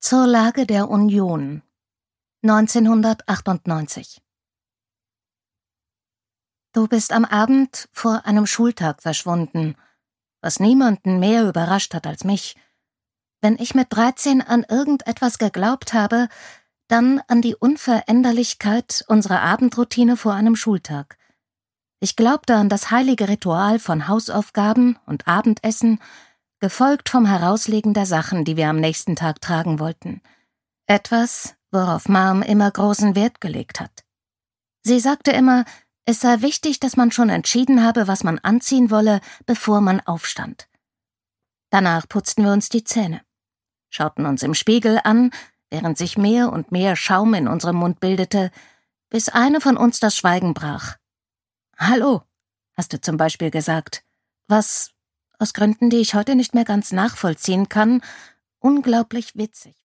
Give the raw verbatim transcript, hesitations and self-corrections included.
Zur Lage der Union neunzehnhundertachtundneunzig. Du bist am Abend vor einem Schultag verschwunden, was niemanden mehr überrascht hat als mich. Wenn ich mit dreizehn an irgendetwas geglaubt habe, dann an die Unveränderlichkeit unserer Abendroutine vor einem Schultag. Ich glaubte an das heilige Ritual von Hausaufgaben und Abendessen, gefolgt vom Herauslegen der Sachen, die wir am nächsten Tag tragen wollten. Etwas, worauf Mom immer großen Wert gelegt hat. Sie sagte immer, es sei wichtig, dass man schon entschieden habe, was man anziehen wolle, bevor man aufstand. Danach putzten wir uns die Zähne, schauten uns im Spiegel an, während sich mehr und mehr Schaum in unserem Mund bildete, bis eine von uns das Schweigen brach. »Hallo«, hast du zum Beispiel gesagt, was, aus Gründen, die ich heute nicht mehr ganz nachvollziehen kann, unglaublich witzig